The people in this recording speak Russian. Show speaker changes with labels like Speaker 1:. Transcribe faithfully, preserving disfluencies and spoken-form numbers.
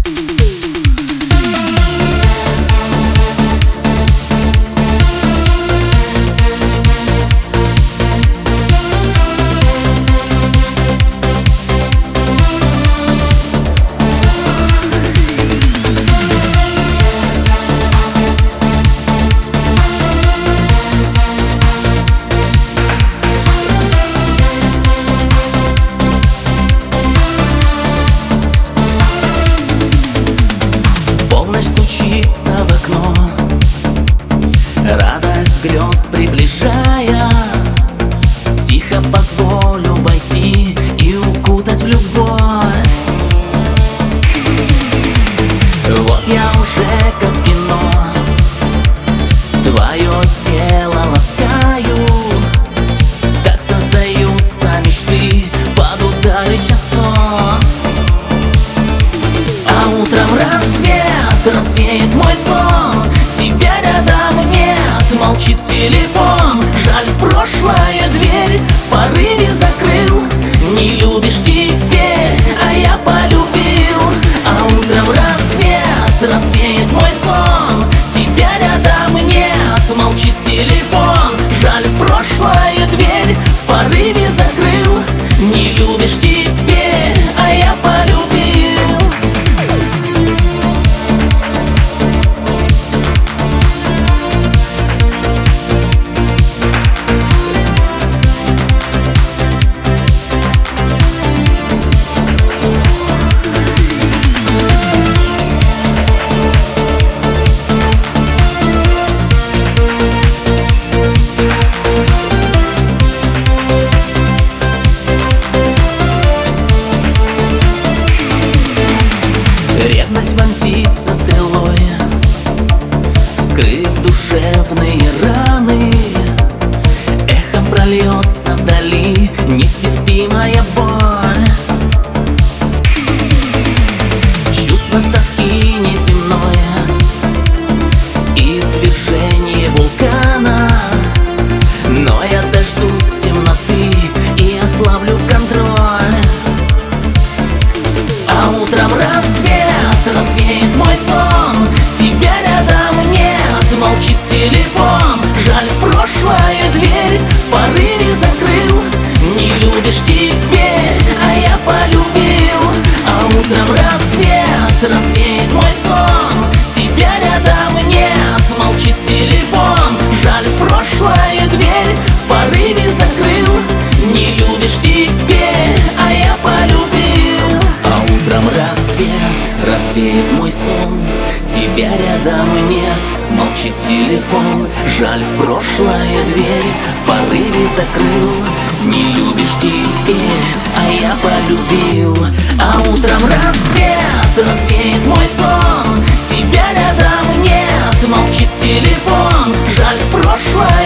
Speaker 1: Стучится в окно, радость грез приближая. Тихо позволю войти и укутать в любовь. Вот я уже как в кино, твое тело ласкаю. Так создаются мечты под удары часов. А утром рассвет развеет мой сон, тебя рядом нет, молчит телефон. Жаль, прошлая дверь в порыве закрыл. Не любишь теперь, а я полюбил. А утром рассвет развеет мой сон, тебя рядом нет, молчит телефон. Жаль, прошлая дверь в порыве закрыл. Не любишь теперь, а я полюбил. Ревность вонзится стрелой, скрыв душевные раны. Эхом прольется вдали нестерпимая боль. Чувство тоски неземное, извержение вулкана. Но я дождусь темноты и ослаблю контроль. А утром рассвет развеет мой сон, тебя рядом нет, молчит телефон. Жаль, прошлая дверь в порыве закрыл. Не любишь теперь, а я полюбил. А утром рассвет развеет мой сон, тебя рядом нет, молчит телефон. Жаль, прошлая дверь в порыве закрыл. Не любишь теперь, а я полюбил. А утром рассвет развеет мой сон, тебя рядом нет, молчит телефон. Жаль, в прошлая дверь в порыве закрыл. Не любишь теперь, а я полюбил. А утром рассвет развеет мой сон, тебя рядом нет, молчит телефон. Жаль, в прошлая